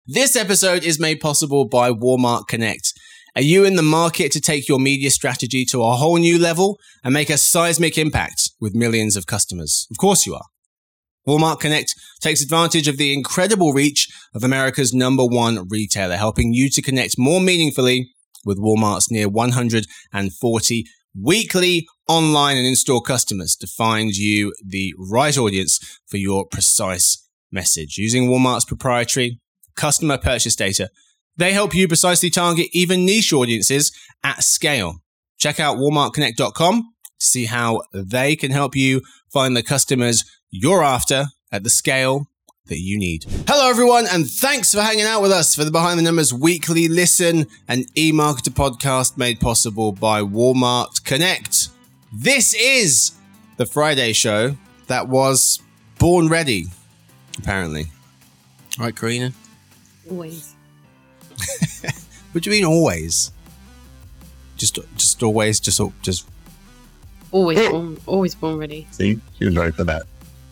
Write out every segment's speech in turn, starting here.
This episode is made possible by Walmart Connect. Are you in the market to take your media strategy to a whole new level and make a seismic impact with millions of customers? Of course you are. Walmart Connect takes advantage of the incredible reach of America's #1 retailer, helping you to connect more meaningfully with Walmart's near 140 weekly online and in-store customers to find you the right audience for your precise message. Using Walmart's proprietary customer purchase data, they help you precisely target even niche audiences at scale. Check out walmartconnect.com to see how they can help you find the customers you're after at the scale that you need. Hello, everyone, and thanks for hanging out with us for the Behind the Numbers weekly listen and e-marketer podcast made possible by Walmart Connect. This is the Friday show that was born ready, apparently. All right, Karina? Always. What do you mean always? Just always, just always born ready. See, she was right for that.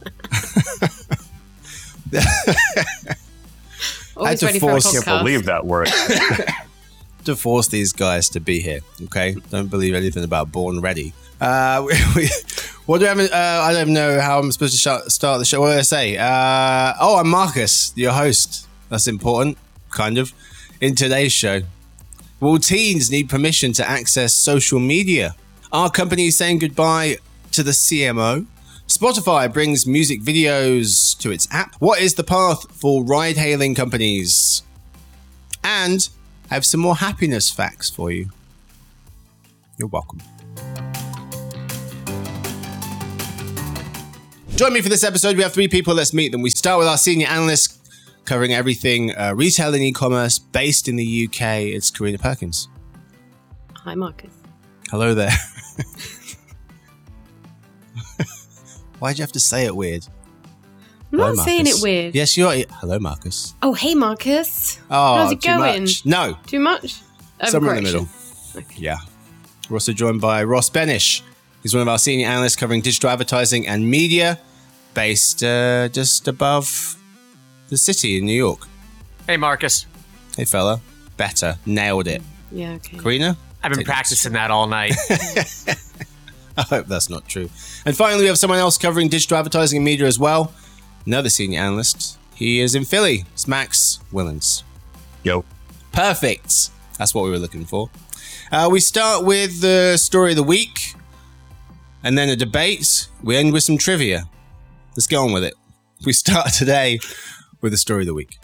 Always ready for a podcast. I can't believe that word. To force these guys to be here, okay? Don't believe anything about born ready. What do I have? I don't know how I'm supposed to start the show. What do I say? I'm Marcus, your host. That's important, kind of. In today's show, will teens need permission to access social media? Are companies saying goodbye to the CMO? Spotify brings music videos to its app. What is the path for ride-hailing companies? And I have some more happiness facts for you. You're welcome. Join me for this episode. We have 3 people. Let's meet them. We start with our senior analyst covering everything retail and e-commerce based in the UK. It's Karina Perkins. Hi, Marcus. Hello there. Why'd you have to say it weird? I'm not saying it weird. Yes, you are. Hello, Marcus. Oh, hey, Marcus. Oh, how's it going? Much. No. Too much? Somewhere in the middle. Okay. Yeah. We're also joined by Ross Benish. He's one of our senior analysts covering digital advertising and media based just above the city in New York. Hey, Marcus. Hey, fella. Better. Nailed it. Yeah, okay. Karina? I've been practicing that all night. I hope that's not true. And finally, we have someone else covering digital advertising and media as well. Another senior analyst. He is in Philly. It's Max Willens. Yo. Perfect. That's what we were looking for. We start with the story of the week and then a debate. We end with some trivia. Let's go on with it. We start today with the story of the week.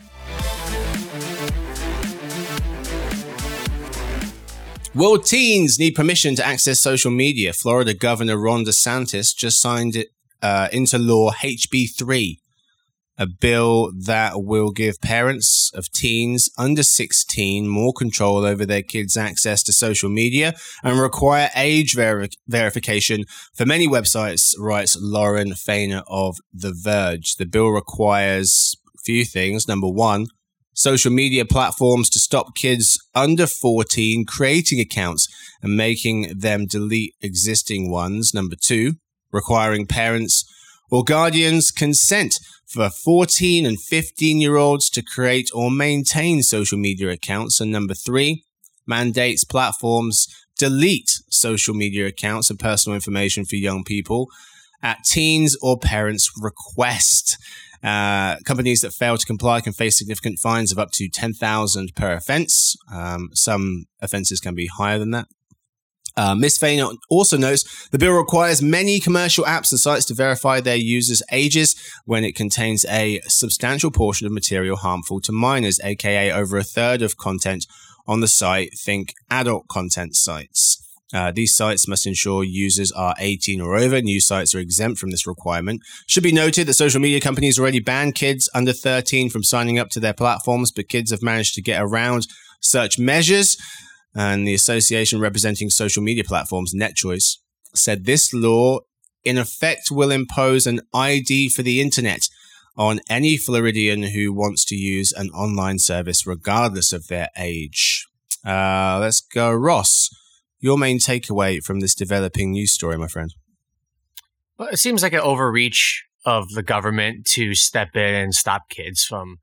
Will teens need permission to access social media? Florida Governor Ron DeSantis just signed it into law HB 3, a bill that will give parents of teens under 16 more control over their kids' access to social media and require age verification for many websites, writes Lauren Fainer of The Verge. The bill requires a few things. Number one, social media platforms to stop kids under 14 creating accounts and making them delete existing ones. Number two, requiring parents or guardians' consent for 14 and 15-year-olds to create or maintain social media accounts. And number three, mandates platforms delete social media accounts and personal information for young people at teens' or parents' request. Companies that fail to comply can face significant fines of up to $10,000 per offense. Some offenses can be higher than that. Ms. Fainer also notes the bill requires many commercial apps and sites to verify their users' ages when it contains a substantial portion of material harmful to minors, aka over a third of content on the site. Think adult content sites. These sites must ensure users are 18 or over. New sites are exempt from this requirement. Should be noted that social media companies already ban kids under 13 from signing up to their platforms, but kids have managed to get around such measures. And the association representing social media platforms, NetChoice, said this law in effect will impose an ID for the internet on any Floridian who wants to use an online service regardless of their age. Let's go, Ross. Your main takeaway from this developing news story, my friend? Well, it seems like an overreach of the government to step in and stop kids from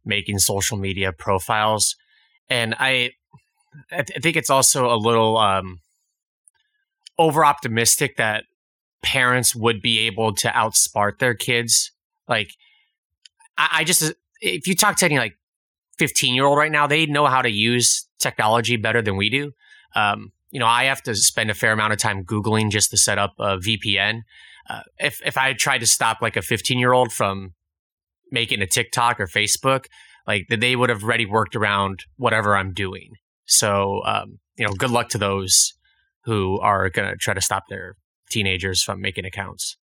making social media profiles. And I think it's also a little over optimistic that parents would be able to outsmart their kids. Like, I just, if you talk to any like 15-year-old right now, they know how to use technology better than we do. I have to spend a fair amount of time Googling just to set up a VPN. If I tried to stop like a 15-year-old from making a TikTok or Facebook, like they would have already worked around whatever I'm doing. So, good luck to those who are going to try to stop their teenagers from making accounts.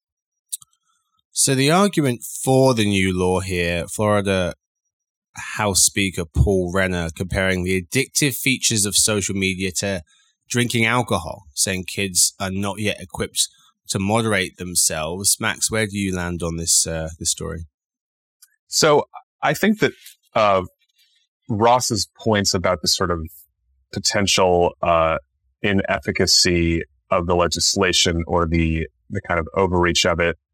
So the argument for the new law here, Florida House Speaker Paul Renner comparing the addictive features of social media to drinking alcohol, saying kids are not yet equipped to moderate themselves. Max, where do you land on this story? So I think that Ross's points about the sort of potential inefficacy of the legislation or the kind of overreach of it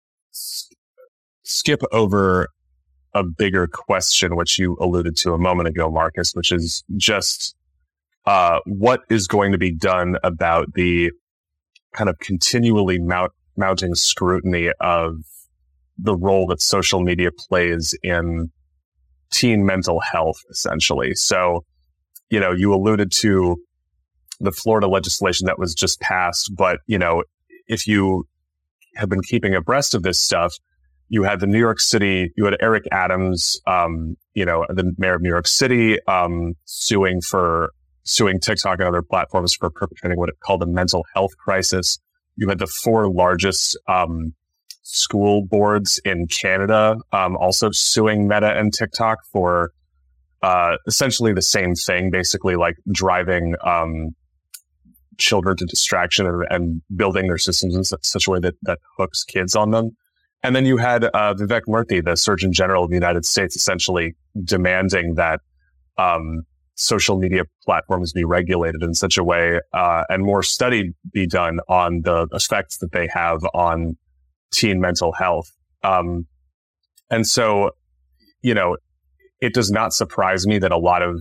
skip over a bigger question, which you alluded to a moment ago, Marcus, which is just what is going to be done about the kind of continually mounting scrutiny of the role that social media plays in teen mental health, essentially. So, you alluded to the Florida legislation that was just passed, but, if you have been keeping abreast of this stuff, you had you had Eric Adams, the mayor of New York City, suing TikTok and other platforms for perpetrating what it called a mental health crisis. You had the 4 largest school boards in Canada also suing Meta and TikTok for essentially the same thing, basically like driving children to distraction and building their systems in such a way that hooks kids on them. And then you had Vivek Murthy, the Surgeon General of the United States, essentially demanding that social media platforms be regulated in such a way and more study be done on the effects that they have on teen mental health. And so, it does not surprise me that a lot of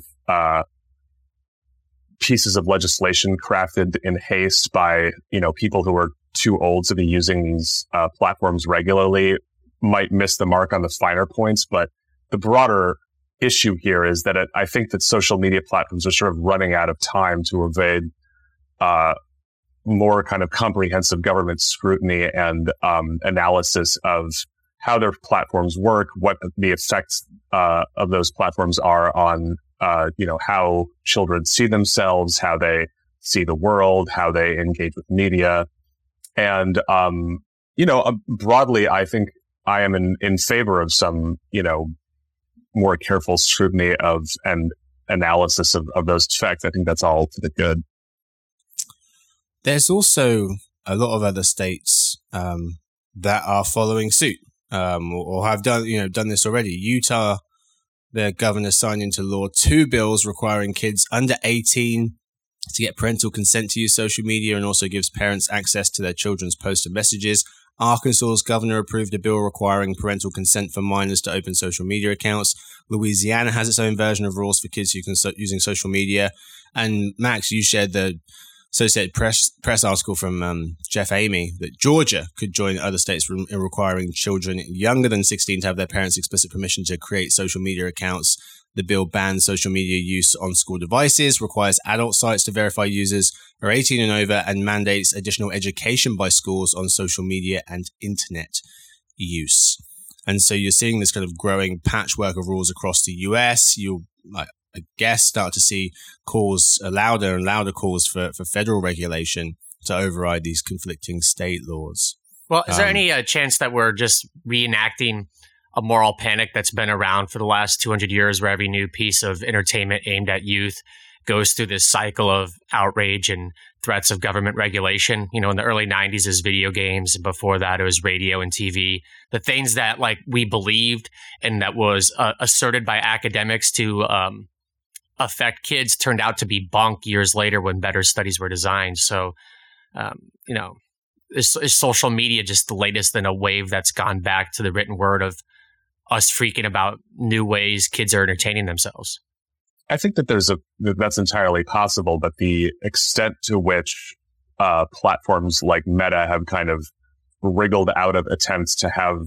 pieces of legislation crafted in haste by, people who are too old to be using these platforms regularly might miss the mark on the finer points. But the broader issue here is that I think that social media platforms are sort of running out of time to evade more kind of comprehensive government scrutiny and analysis of how their platforms work, what the effects of those platforms are on how children see themselves, how they see the world, how they engage with media. And, broadly, I think I am in favor of some, more careful scrutiny of and analysis of those effects. I think that's all to the good. There's also a lot of other states that are following suit or have done this already. Utah, their governor signed into law 2 bills requiring kids under 18 to get parental consent to use social media, and also gives parents access to their children's posts and messages. Arkansas's governor approved a bill requiring parental consent for minors to open social media accounts. Louisiana has its own version of rules for kids using social media. And Max, you shared the Associated Press article from Jeff Amy that Georgia could join other states in requiring children younger than 16 to have their parents' explicit permission to create social media accounts. The bill bans social media use on school devices, requires adult sites to verify users are 18 and over, and mandates additional education by schools on social media and internet use. And so you're seeing this kind of growing patchwork of rules across the US. You'll, I guess, start to see louder and louder calls for federal regulation to override these conflicting state laws. Well, is there any chance that we're just reenacting a moral panic that's been around for the last 200 years, where every new piece of entertainment aimed at youth goes through this cycle of outrage and threats of government regulation? In the early 90s, it was video games. And before that, it was radio and TV. The things that we believed and that was asserted by academics to affect kids turned out to be bunk years later when better studies were designed. So, is social media just the latest in a wave that's gone back to the written word of us freaking about new ways kids are entertaining themselves. I think that that's entirely possible, but the extent to which platforms like Meta have kind of wriggled out of attempts to have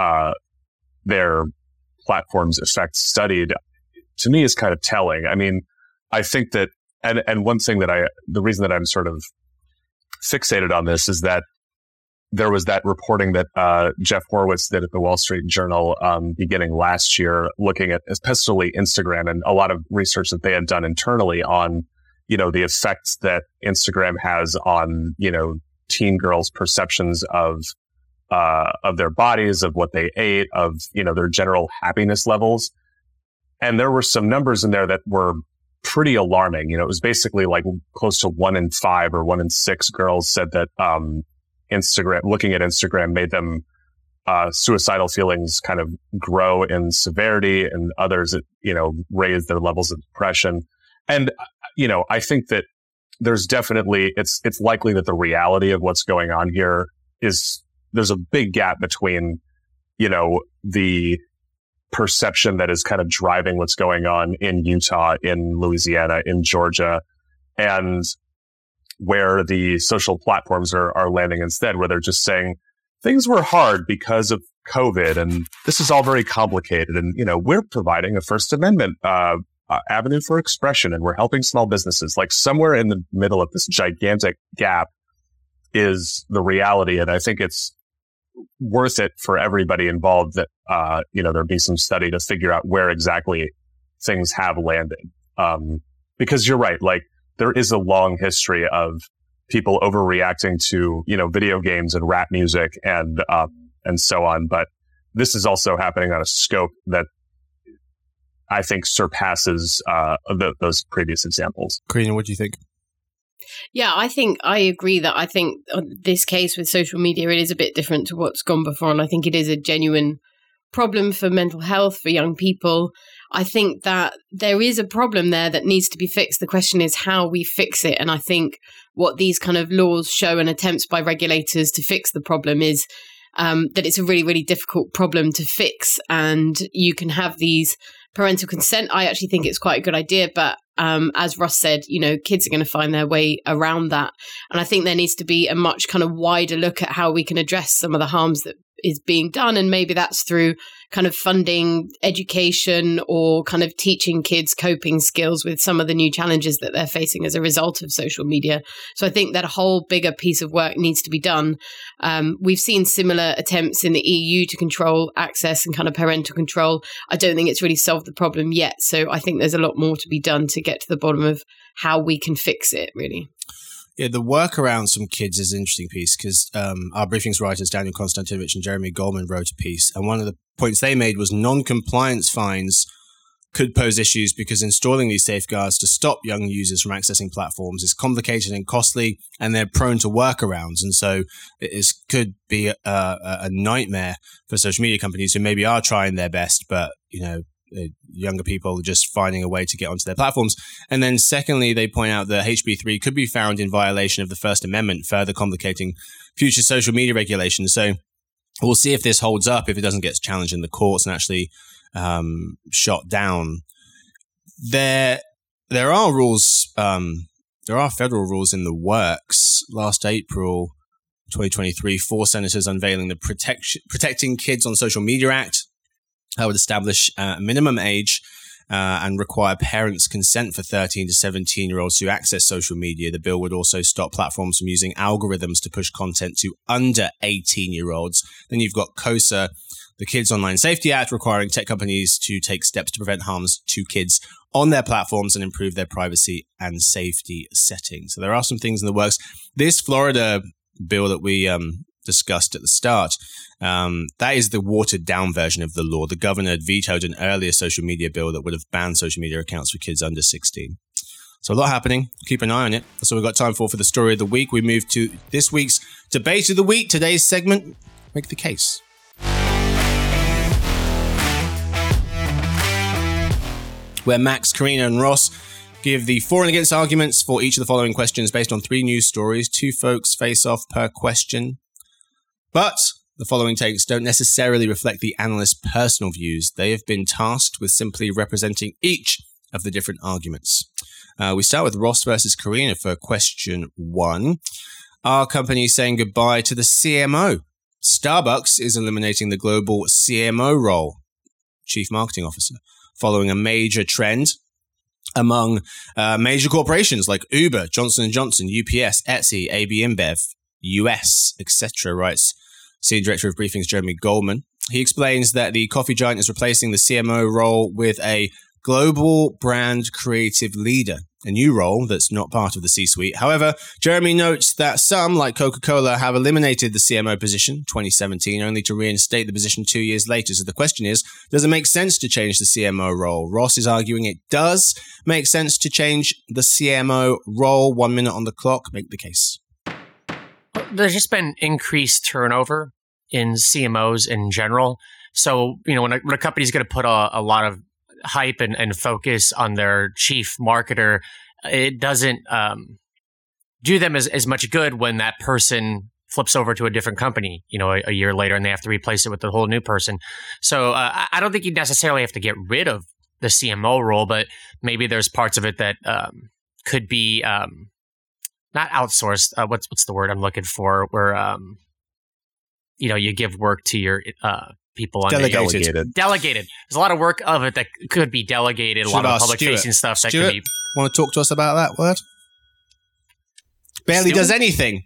their platform's effects studied, to me, is kind of telling. I mean, I think that, and one thing the reason that I'm sort of fixated on this is that there was that reporting that Jeff Horowitz did at the Wall Street Journal beginning last year, looking at especially Instagram and a lot of research that they had done internally on, the effects that Instagram has on, teen girls' perceptions of their bodies, of what they ate, of, their general happiness levels. And there were some numbers in there that were pretty alarming. It was basically like close to 1 in 5 or 1 in 6 girls said that looking at Instagram made them suicidal feelings kind of grow in severity, and others that, raised their levels of depression. And, I think that there's definitely, it's likely that the reality of what's going on here is there's a big gap between, the perception that is kind of driving what's going on in Utah, in Louisiana, in Georgia, and where the social platforms are landing instead, where they're just saying things were hard because of COVID, and this is all very complicated. And, we're providing a First Amendment avenue for expression, and we're helping small businesses. Like, somewhere in the middle of this gigantic gap is the reality. And I think it's worth it for everybody involved that, there be some study to figure out where exactly things have landed. Because you're right, like, there is a long history of people overreacting to, video games and rap music and so on. But this is also happening on a scope that I think surpasses those previous examples. Karina, what do you think? Yeah, I agree that I think this case with social media, it is a bit different to what's gone before. And I think it is a genuine problem for mental health for young people. I think that there is a problem there that needs to be fixed. The question is how we fix it. And I think what these kind of laws show and attempts by regulators to fix the problem is that it's a really, really difficult problem to fix. And you can have these parental consent. I actually think it's quite a good idea. But as Russ said, kids are going to find their way around that. And I think there needs to be a much kind of wider look at how we can address some of the harms that is being done. And maybe that's through kind of funding education or kind of teaching kids coping skills with some of the new challenges that they're facing as a result of social media. So I think that a whole bigger piece of work needs to be done. We've seen similar attempts in the EU to control access and kind of parental control. I don't think it's really solved the problem yet. So I think there's a lot more to be done to get to the bottom of how we can fix it, really. Yeah, the work around some kids is an interesting piece because our briefings writers, Daniel Konstantinovich and Jeremy Goldman, wrote a piece. And one of the points they made was non-compliance fines could pose issues because installing these safeguards to stop young users from accessing platforms is complicated and costly, and they're prone to workarounds. And so it could be a nightmare for social media companies who maybe are trying their best, but, younger people just finding a way to get onto their platforms. And then secondly, they point out that HB3 could be found in violation of the First Amendment, further complicating future social media regulations. So we'll see if this holds up, if it doesn't get challenged in the courts and actually shot down. There are rules, there are federal rules in the works. Last April 2023, 4 senators unveiling the Protecting Kids on Social Media Act. That would establish a minimum age and require parents' consent for 13 to 17-year-olds to access social media. The bill would also stop platforms from using algorithms to push content to under 18-year-olds. Then you've got KOSA, the Kids Online Safety Act, requiring tech companies to take steps to prevent harms to kids on their platforms and improve their privacy and safety settings. So there are some things in the works. This Florida bill that we discussed at the start, that is the watered down version of the law. The governor had vetoed an earlier social media bill that would have banned social media accounts for kids under 16. So a lot happening. Keep an eye on it. That's all we've got time for the story of the week. We move to this week's debate of the week. Today's segment, Make the Case. Where Max, Karina, and Ross give the for and against arguments for each of the following questions based on 3 news stories. 2 folks face off per question. But The following takes don't necessarily reflect the analyst's personal views. They have been tasked with simply representing each of the different arguments. We start with Ross versus Karina for question 1. Are companies saying goodbye to the CMO? Starbucks is eliminating the global CMO role, Chief Marketing Officer, following a major trend among major corporations like Uber, Johnson & Johnson, UPS, Etsy, AB InBev, US, etc., writes Senior Director of Briefings Jeremy Goldman. He explains that the coffee giant is replacing the CMO role with a global brand creative leader, a new role that's not part of the C-suite. However, Jeremy notes that some, like Coca-Cola, have eliminated the CMO position 2017, only to reinstate the position 2 years later. So the question is, does it make sense to change the CMO role? Ross is arguing it does make sense to change the CMO role. 1 minute on the clock. Make the case. There's just been increased turnover in CMOs in general. So, when a company's going to put a lot of hype and focus on their chief marketer, it doesn't do them as much good when that person flips over to a different company, a year later, and they have to replace it with a whole new person. So I don't think you necessarily have to get rid of the CMO role, but maybe there's parts of it that could be not outsourced. What's the word I'm looking for? Where you give work to your people on Delegated. Delegated. There's a lot of work of it that could be delegated. A lot of public-facing stuff that could be. Want to talk to us about that word? Barely does anything.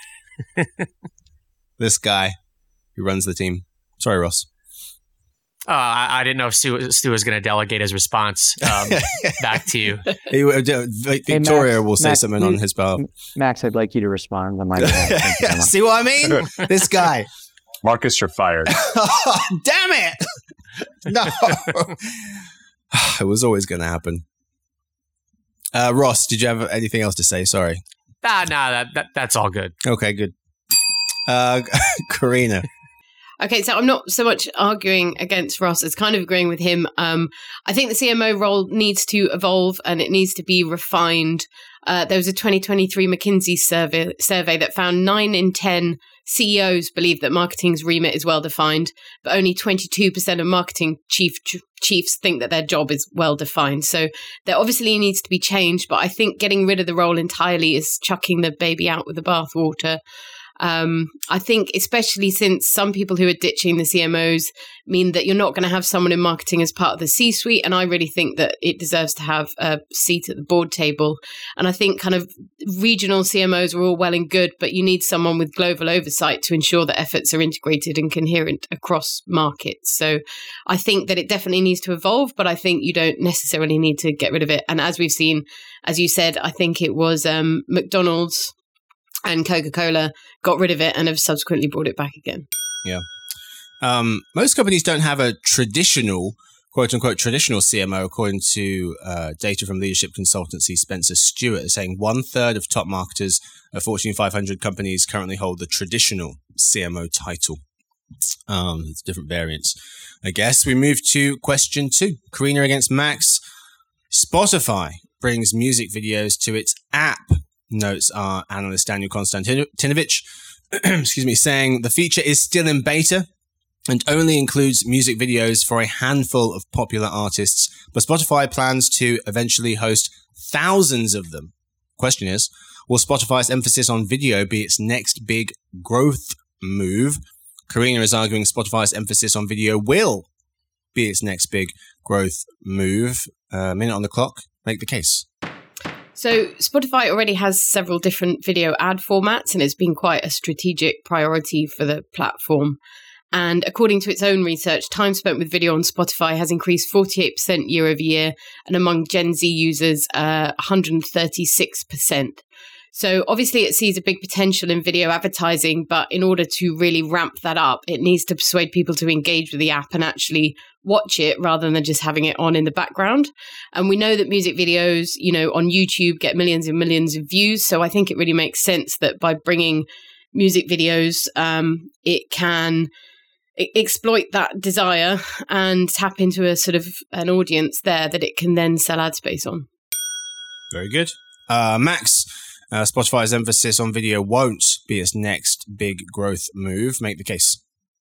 This guy who runs the team. Sorry, Ross. I didn't know if Stu was going to delegate his response back to you. Victoria will say something on his behalf. Max, I'd like you to respond on my behalf. See what I mean? This guy. Marcus, you're fired. Oh, damn it! No. It was always going to happen. Ross, did you have anything else to say? Sorry. That's all good. Okay, good. Karina. Okay, so I'm not so much arguing against Ross as kind of agreeing with him. I think the CMO role needs to evolve and it needs to be refined. There was a 2023 McKinsey survey that found 9 in 10 CEOs believe that marketing's remit is well defined, but only 22% of marketing chiefs think that their job is well defined. So there obviously needs to be change, but I think getting rid of the role entirely is chucking the baby out with the bathwater. I think especially since some people who are ditching the CMOs mean that you're not going to have someone in marketing as part of the C-suite, and I really think that it deserves to have a seat at the board table. And I think kind of regional CMOs are all well and good, but you need someone with global oversight to ensure that efforts are integrated and coherent across markets. So I think that it definitely needs to evolve, but I think you don't necessarily need to get rid of it. And as we've seen, as you said, I think it was McDonald's and Coca-Cola got rid of it and have subsequently brought it back again. Yeah. Most companies don't have a traditional, quote-unquote, traditional CMO, according to data from leadership consultancy Spencer Stewart, saying 1/3 of top marketers of Fortune 500 companies currently hold the traditional CMO title. There's different variants. I guess we move to question 2. Karina against Max. Spotify brings music videos to its app, notes our analyst Daniel Konstantinovich, saying the feature is still in beta and only includes music videos for a handful of popular artists, but Spotify plans to eventually host thousands of them. Question is, will Spotify's emphasis on video be its next big growth move? Karina is arguing Spotify's emphasis on video will be its next big growth move. Minute on the clock. Make the case. So Spotify already has several different video ad formats and it's been quite a strategic priority for the platform. And according to its own research, time spent with video on Spotify has increased 48% year over year, and among Gen Z users, 136%. So obviously it sees a big potential in video advertising, but in order to really ramp that up, it needs to persuade people to engage with the app and actually watch it rather than just having it on in the background. And we know that music videos, on YouTube get millions and millions of views. So I think it really makes sense that by bringing music videos, it can exploit that desire and tap into a sort of an audience there that it can then sell ad space on. Very good. Max, Spotify's emphasis on video won't be its next big growth move. Make the case.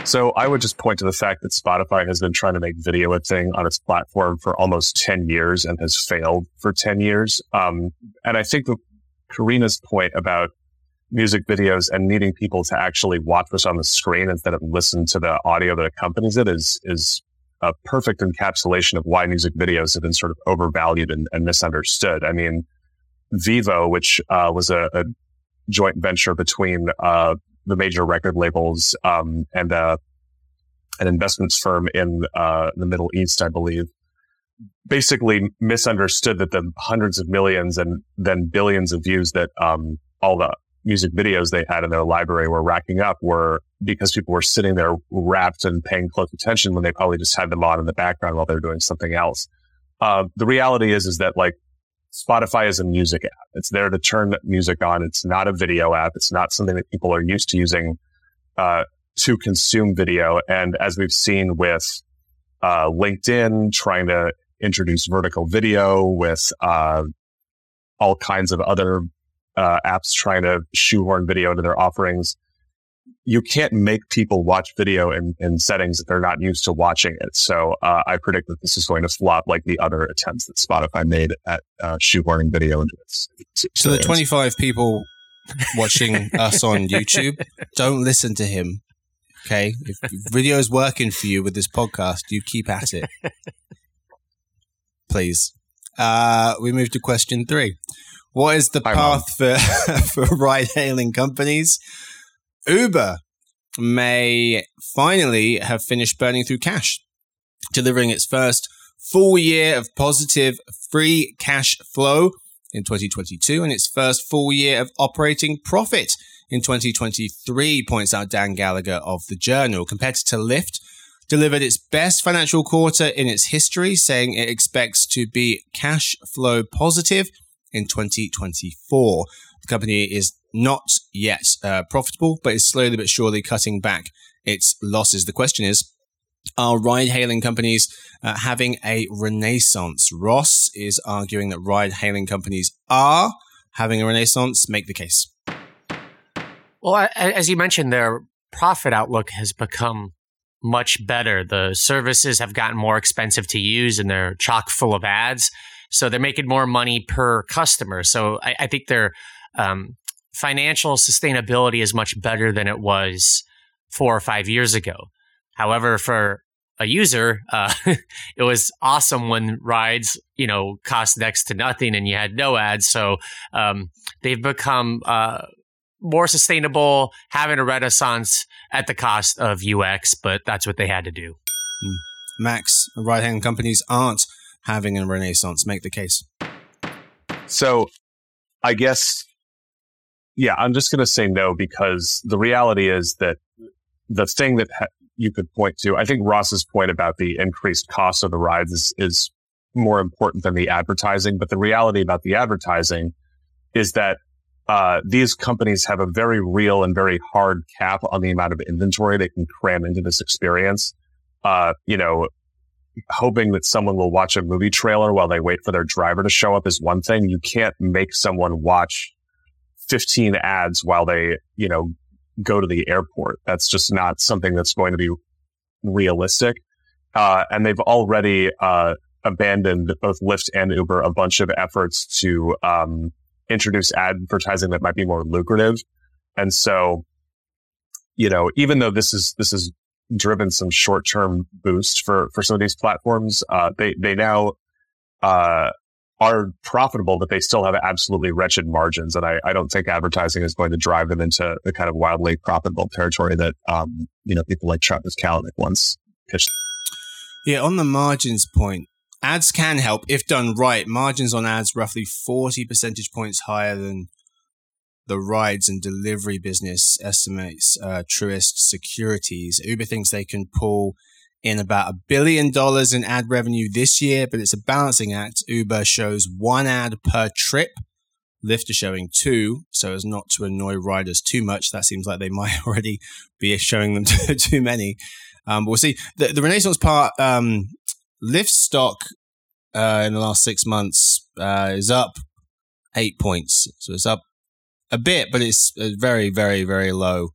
So I would just point to the fact that Spotify has been trying to make video a thing on its platform for almost 10 years and has failed for 10 years. And I think that Karina's point about music videos and needing people to actually watch this on the screen instead of listen to the audio that accompanies it is a perfect encapsulation of why music videos have been sort of overvalued and misunderstood. I mean, Vevo, which was a joint venture between the major record labels and an investments firm in the Middle East, I believe, basically misunderstood that the hundreds of millions and then billions of views that all the music videos they had in their library were racking up were because people were sitting there rapt and paying close attention when they probably just had them on in the background while they're doing something else. The reality is that like Spotify is a music app. It's there to turn music on. It's not a video app. It's not something that people are used to using to consume video. And as we've seen with LinkedIn trying to introduce vertical video, with all kinds of other apps trying to shoehorn video into their offerings, you can't make people watch video in settings that they're not used to watching it. So I predict that this is going to flop like the other attempts that Spotify made at shoehorning video into its So the 25 people watching us on YouTube, don't listen to him. Okay? If video is working for you with this podcast, you keep at it. Please. We move to question 3. What is the path for ride-hailing companies? Uber may finally have finished burning through cash, delivering its first full year of positive free cash flow in 2022 and its first full year of operating profit in 2023, points out Dan Gallagher of The Journal. Competitor Lyft delivered its best financial quarter in its history, saying it expects to be cash flow positive in 2024. The company is not yet profitable, but is slowly but surely cutting back its losses. The question is, are ride-hailing companies having a renaissance? Ross is arguing that ride-hailing companies are having a renaissance. Make the case. Well, as you mentioned, their profit outlook has become much better. The services have gotten more expensive to use and they're chock full of ads. So they're making more money per customer. So I think their financial sustainability is much better than it was 4 or 5 years ago. However, for a user, it was awesome when rides, cost next to nothing and you had no ads. So they've become more sustainable, having a renaissance at the cost of UX, but that's what they had to do. Max, ride-hailing companies aren't having a renaissance. Make the case. So I guess, I'm just going to say no, because the reality is that the thing that you could point to, I think Ross's point about the increased cost of the rides is more important than the advertising. But the reality about the advertising is that these companies have a very real and very hard cap on the amount of inventory they can cram into this experience. Hoping that someone will watch a movie trailer while they wait for their driver to show up is one thing. You can't make someone watch 15 ads while they, go to the airport. That's just not something that's going to be realistic. And they've already abandoned, both Lyft and Uber, a bunch of efforts to introduce advertising that might be more lucrative. And so, even though this is driven some short-term boost for some of these platforms, they now are profitable, but they still have absolutely wretched margins. And I don't think advertising is going to drive them into the kind of wildly profitable territory that, people like Travis Kalanick once pitched. Yeah, on the margins point, ads can help if done right. Margins on ads roughly 40 percentage points higher than the rides and delivery business, estimates Truist Securities. Uber thinks they can pull in about $1 billion in ad revenue this year, but it's a balancing act. Uber shows 1 ad per trip. Lyft is showing 2, so as not to annoy riders too much. That seems like they might already be showing them too many. But we'll see. The Renaissance part, Lyft stock in the last 6 months is up 8 points. So it's up a bit, but it's very, very, very low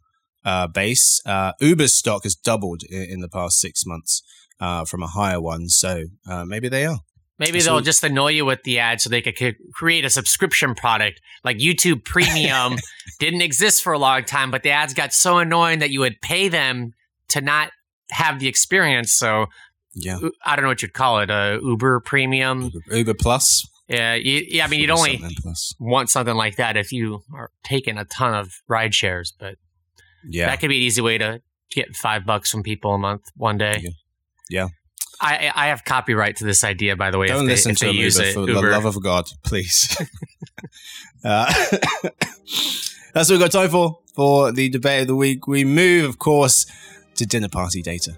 base. Uber's stock has doubled in the past 6 months from a higher one. So maybe they are. Maybe they'll just annoy you with the ad so they could create a subscription product. Like YouTube Premium didn't exist for a long time, but the ads got so annoying that you would pay them to not have the experience. So yeah, I don't know what you'd call it, Uber Premium. Uber Plus. Yeah, I mean, you'd only want something like that if you are taking a ton of ride shares, but that could be an easy way to get $5 from people a month one day. Yeah. I have copyright to this idea, by the way. Don't listen to Uber, for the love of God, please. That's what we've got time for the debate of the week. We move, of course, to dinner party data.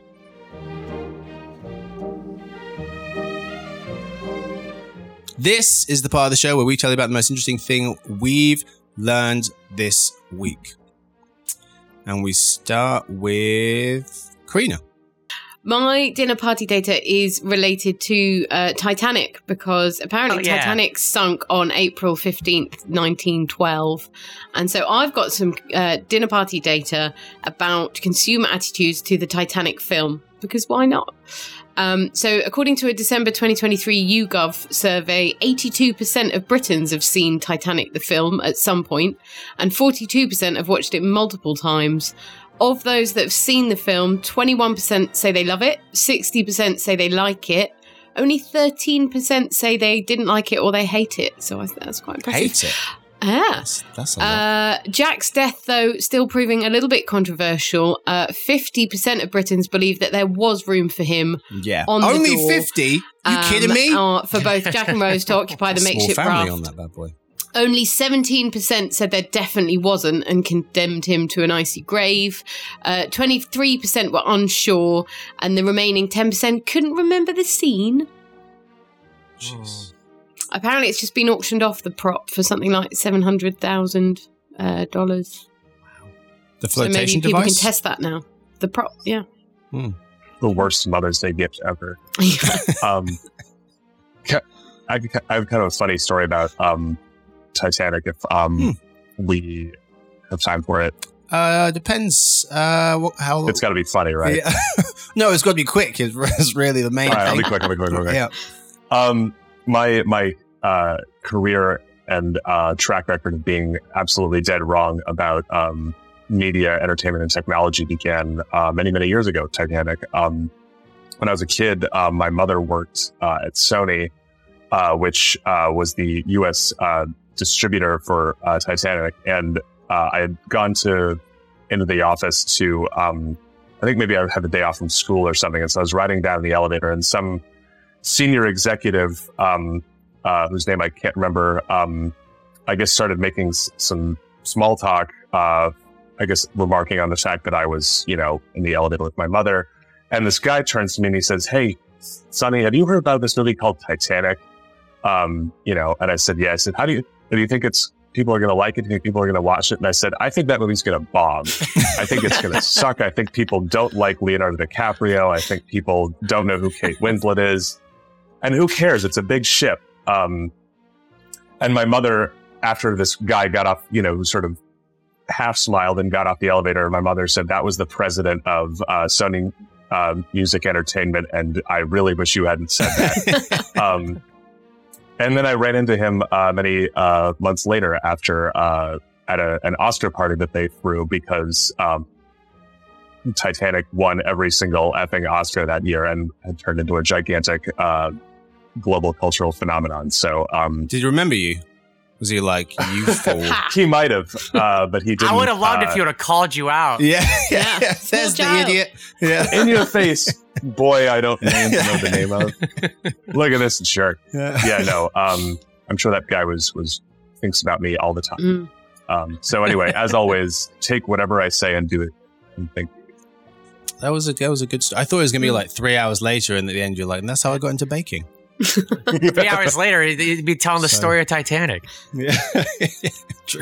This is the part of the show where we tell you about the most interesting thing we've learned this week. And we start with Karina. My dinner party data is related to Titanic, because apparently Titanic sunk on April 15th, 1912. And so I've got some dinner party data about consumer attitudes to the Titanic film, because why not? So according to a December 2023 YouGov survey, 82% of Britons have seen Titanic the film at some point, and 42% have watched it multiple times. Of those that have seen the film, 21% say they love it, 60% say they like it, only 13% say they didn't like it or they hate it. So I think that's quite impressive. Hate it? Yeah. That's a lot. Jack's death, though, still proving a little bit controversial. 50% of Britons believe that there was room for him on the Only door. 50? You kidding me? For both Jack and Rose to occupy the makeshift small family raft. on that bad boy. Only 17% said there definitely wasn't and condemned him to an icy grave. 23% were unsure, and the remaining 10% couldn't remember the scene. Jeez. Apparently, it's just been auctioned off, the prop, for something like $700,000. The flotation so maybe people device? can test that now. The prop, yeah. The worst Mother's Day gift ever. I have kind of a funny story about Titanic, if we have time for it. Depends. How it's got to be funny, right? Yeah. No, it's got to be quick. It's really the main thing. I'll be quick. Okay. Yeah. My career and track record of being absolutely dead wrong about media, entertainment, and technology began many years ago. Titanic. When I was a kid, my mother worked at Sony, which was the U.S. Distributor for Titanic, and I had gone into the office to I think maybe I had the day off from school or something, and so I was riding down the elevator, and some senior executive whose name I can't remember, I guess started making some small talk, I guess remarking on the fact that I was, in the elevator with my mother, and this guy turns to me and he says, "Hey, Sonny, have you heard about this movie called Titanic?" And I said, "Yeah." I said, do you think people are going to like it? Do you think people are going to watch it? And I said, "I think that movie's going to bomb. I think it's going to suck. I think people don't like Leonardo DiCaprio. I think people don't know who Kate Winslet is. And who cares? It's a big ship." And my mother, after this guy got off, sort of half smiled and got off the elevator, my mother said, "That was the president of Sony Music Entertainment, and I really wish you hadn't said that." And then I ran into him many months later after at an Oscar party that they threw, because Titanic won every single effing Oscar that year and had turned into a gigantic global cultural phenomenon. So, did he remember you? Was he like, "You fool"? He might have, but he didn't. I would have loved if he would have called you out. Yeah. There's the idiot. Yeah. In your face, boy, I don't know the name of. Look at this jerk. Yeah, no. I'm sure that guy was thinks about me all the time. So anyway, as always, take whatever I say and do it. And think. That was a good story. I thought it was gonna be like 3 hours later, and at the end you're like, "And that's how I got into baking." 3 hours later, he'd be telling the story of Titanic. Yeah, true.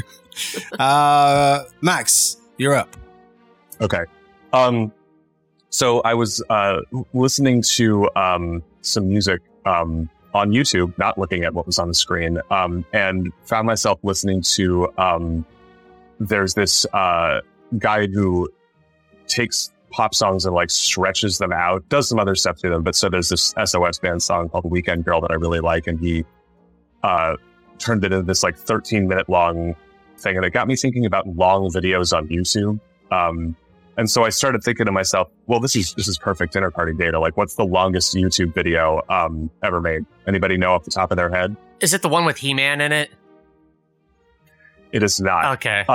Max, you're up. Okay. So I was listening to some music on YouTube, not looking at what was on the screen, and found myself listening to there's this guy who takes pop songs and like stretches them out, does some other stuff to them. But so there's this SOS band song called Weekend Girl that I really like, and he turned it into this like 13-minute long thing, and it got me thinking about long videos on YouTube. And so I started thinking to myself, well, this is perfect dinner party data. Like, what's the longest YouTube video ever made? Anybody know off the top of their head? Is it the one with He-Man in it? It is not. Okay.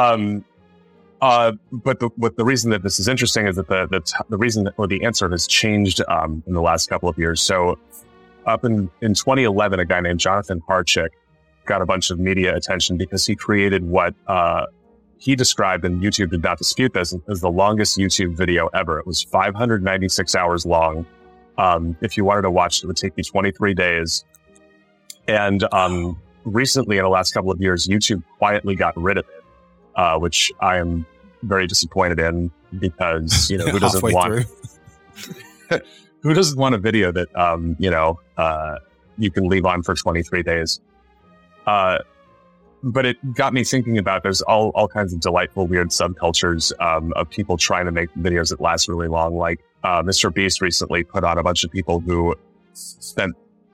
But the reason that this is interesting is that the reason or the answer has changed in the last couple of years. So up in 2011, a guy named Jonathan Harchick got a bunch of media attention because he created what he described, and YouTube did not dispute this, as the longest YouTube video ever. It was 596 hours long. If you wanted to watch it, it would take you 23 days. And recently, in the last couple of years, YouTube quietly got rid of it, which I am very disappointed in, because, you know, who doesn't want who doesn't want a video that you can leave on for 23 days? But it got me thinking about, there's all kinds of delightful, weird subcultures of people trying to make videos that last really long. Like Mr. Beast recently put on a bunch of people who spent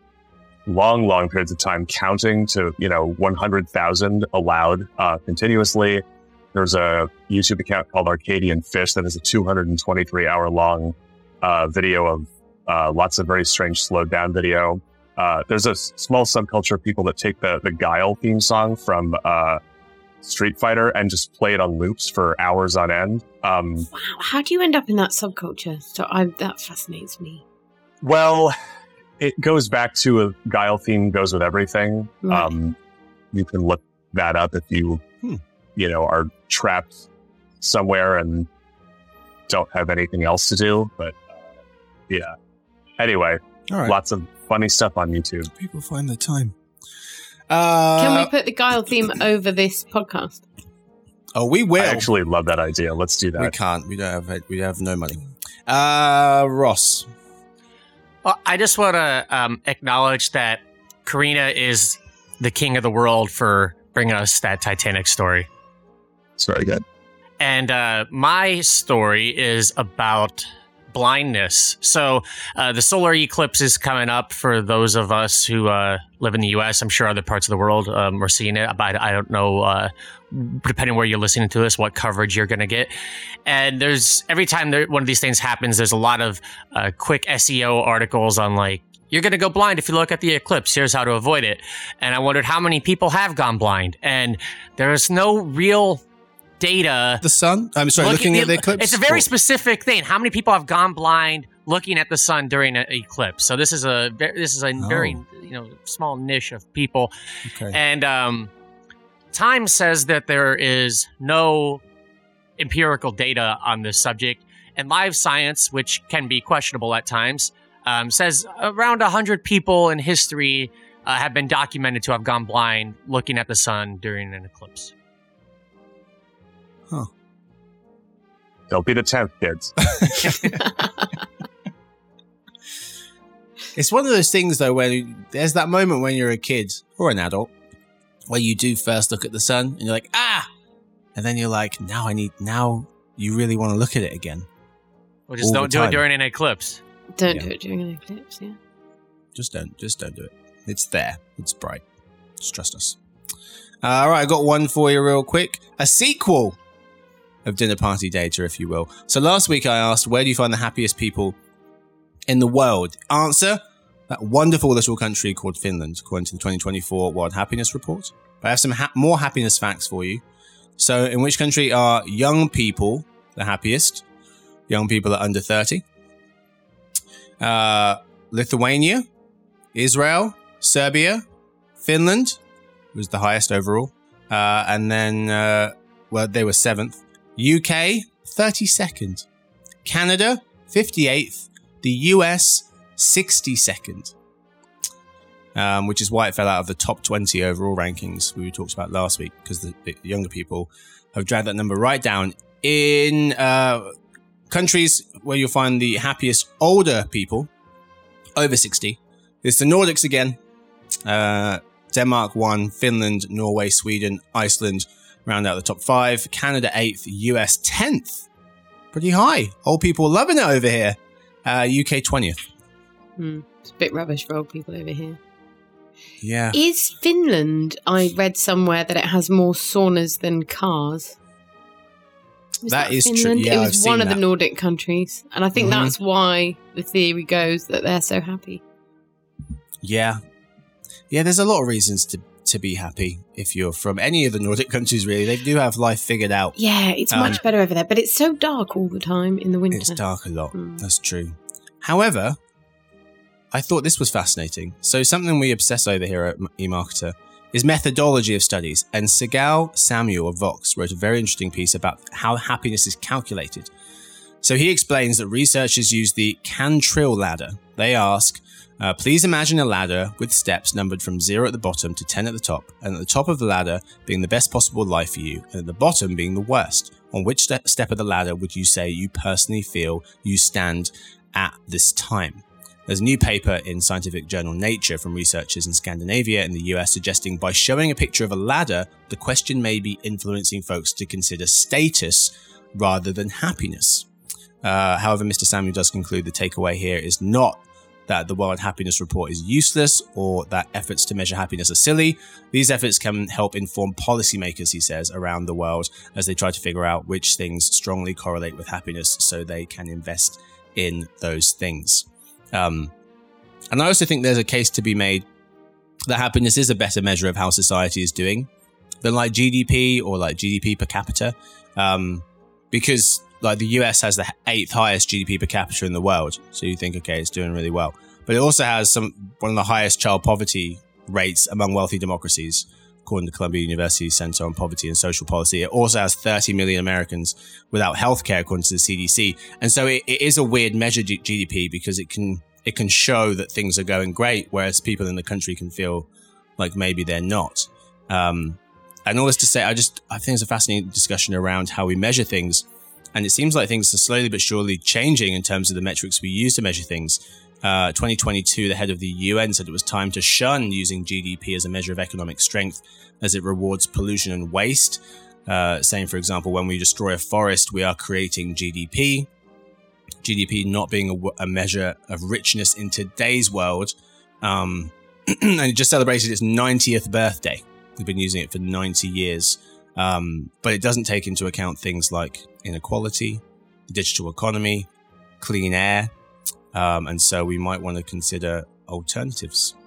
long periods of time counting to, 100,000 aloud continuously. There's a YouTube account called Arcadian Fish that is a 223 hour long video of lots of very strange slowed down video. There's a small subculture of people that take the Guile theme song from Street Fighter and just play it on loops for hours on end. Wow, how do you end up in that subculture? So that fascinates me. Well, it goes back to a Guile theme goes with everything. Right. You can look that up if you, are trapped somewhere and don't have anything else to do. But yeah. Anyway, all right. Lots of funny stuff on YouTube. People find the time. Can we put the Guile theme over this podcast? Oh, we will. I actually love that idea. Let's do that. We can't. We have no money. Ross. Well, I just want to acknowledge that Karina is the king of the world for bringing us that Titanic story. It's very good. And my story is about blindness. So the solar eclipse is coming up for those of us who live in the U.S. I'm sure other parts of the world are seeing it, but I don't know, depending where you're listening to this, what coverage you're going to get. And every time one of these things happens, there's a lot of quick SEO articles on like, you're going to go blind if you look at the eclipse. Here's how to avoid it. And I wondered how many people have gone blind. And there's no real data. The sun? I'm sorry, looking at the eclipse? It's a very specific thing. How many people have gone blind looking at the sun during an eclipse? So this is a very small niche of people. Okay. And Time says that there is no empirical data on this subject. And Live Science, which can be questionable at times, says around 100 people in history have been documented to have gone blind looking at the sun during an eclipse. Huh. Don't be the 10th, kids. It's one of those things, though, where there's that moment when you're a kid or an adult where you do first look at the sun and you're like, ah! And then you're like, now you really want to look at it again. Well, just don't do it during an eclipse. Don't do it during an eclipse, yeah. Just don't do it. It's there. It's bright. Just trust us. All right, I got one for you real quick. A sequel of Dinner Party Data, if you will. So last week I asked, where do you find the happiest people in the world? Answer, that wonderful little country called Finland, according to the 2024 World Happiness Report. But I have some more happiness facts for you. So in which country are young people the happiest? Young people are under 30. Lithuania, Israel, Serbia, Finland was the highest overall. And then, they were 7th. UK, 32nd. Canada, 58th. The US, 62nd. Which is why it fell out of the top 20 overall rankings we talked about last week, because the younger people have dragged that number right down. In countries where you'll find the happiest older people, over 60, it's the Nordics again. Denmark 1, Finland, Norway, Sweden, Iceland, Round out the top 5. Canada 8th, US 10th. Pretty high. Old people loving it over here. UK 20th. It's a bit rubbish for old people over here. Yeah. Is Finland, I read somewhere that it has more saunas than cars. That is true. Finland? Yeah, it I've was seen one of that. the Nordic countries. And I think that's why the theory goes that they're so happy. Yeah. Yeah, there's a lot of reasons to be happy if you're from any of the Nordic countries, really. They do have life figured out. Yeah, it's much better over there. But it's so dark all the time in the winter. It's dark a lot. That's true. However, I thought this was fascinating. So something we obsess over here at eMarketer is methodology of studies. And Sigal Samuel of Vox wrote a very interesting piece about how happiness is calculated. So he explains that researchers use the Cantril ladder. They ask, please imagine a ladder with steps numbered from 0 at the bottom to 10 at the top, and at the top of the ladder being the best possible life for you, and at the bottom being the worst. On which step of the ladder would you say you personally feel you stand at this time? There's a new paper in scientific journal Nature from researchers in Scandinavia in the US suggesting by showing a picture of a ladder, the question may be influencing folks to consider status rather than happiness. However, Mr. Samuel does conclude the takeaway here is not that the World Happiness Report is useless or that efforts to measure happiness are silly. These efforts can help inform policymakers, he says, around the world as they try to figure out which things strongly correlate with happiness so they can invest in those things. And I also think there's a case to be made that happiness is a better measure of how society is doing than like GDP or like GDP per capita. Because like the US has the 8th highest GDP per capita in the world. So you think, okay, it's doing really well. But it also has one of the highest child poverty rates among wealthy democracies, according to Columbia University Center on Poverty and Social Policy. It also has 30 million Americans without healthcare, according to the CDC. And so it is a weird measure, GDP, because it can show that things are going great, whereas people in the country can feel like maybe they're not. And all this to say, I think it's a fascinating discussion around how we measure things. And it seems like things are slowly but surely changing in terms of the metrics we use to measure things. 2022, the head of the UN said it was time to shun using GDP as a measure of economic strength as it rewards pollution and waste. Saying, for example, when we destroy a forest, we are creating GDP. GDP not being a measure of richness in today's world. And it just celebrated its 90th birthday. We've been using it for 90 years. But it doesn't take into account things like inequality, digital economy, clean air. And so we might want to consider alternatives.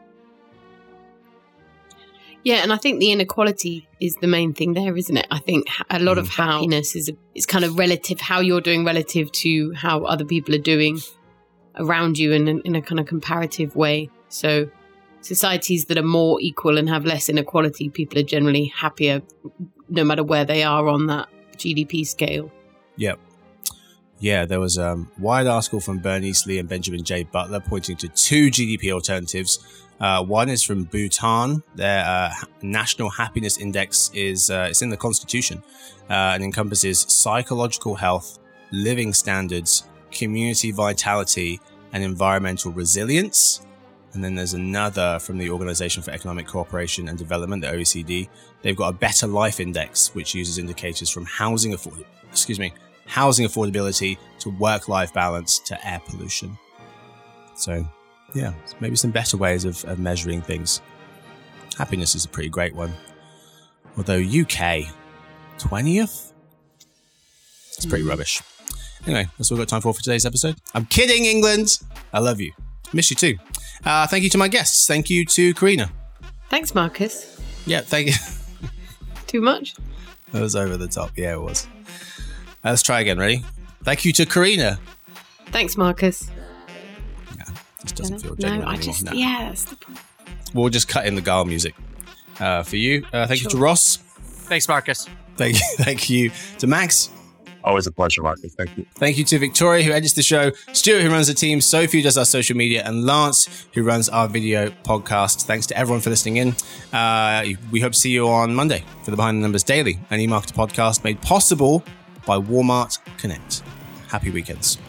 Yeah, and I think the inequality is the main thing there, isn't it? I think a lot of happiness is kind of relative, how you're doing relative to how other people are doing around you in a kind of comparative way. So societies that are more equal and have less inequality, people are generally happier no matter where they are on that GDP scale. Yep. Yeah, there was a wide article from Bernice Lee and Benjamin J. Butler pointing to 2 GDP alternatives. One is from Bhutan. Their National Happiness Index is it's in the Constitution and encompasses psychological health, living standards, community vitality, and environmental resilience. And then there's another from the Organization for Economic Cooperation and Development, the OECD. They've got a Better Life Index, which uses indicators from housing affordability to work-life balance to air pollution. So, yeah, maybe some better ways of measuring things. Happiness is a pretty great one. Although UK, 20th? It's pretty rubbish. Anyway, that's all we've got time for today's episode. I'm kidding, England! I love you. Miss you too. Thank you to my guests. Thank you to Karina. Thanks, Marcus. Yeah, thank you. Too much? That was over the top. Yeah, it was. Let's try again. Ready? Thank you to Karina. Thanks, Marcus. Yeah, this doesn't feel genuine anymore. Yeah, that's the point. We'll just cut in the Gale music for you. Thank you to Ross. Thanks, Marcus. Thank you to Max. Always a pleasure, Marcus. Thank you. Thank you to Victoria, who edits the show, Stuart, who runs the team, Sophie, who does our social media, and Lance, who runs our video podcast. Thanks to everyone for listening in. We hope to see you on Monday for the Behind the Numbers Daily, an eMarketer podcast made possible by Walmart Connect. Happy weekends.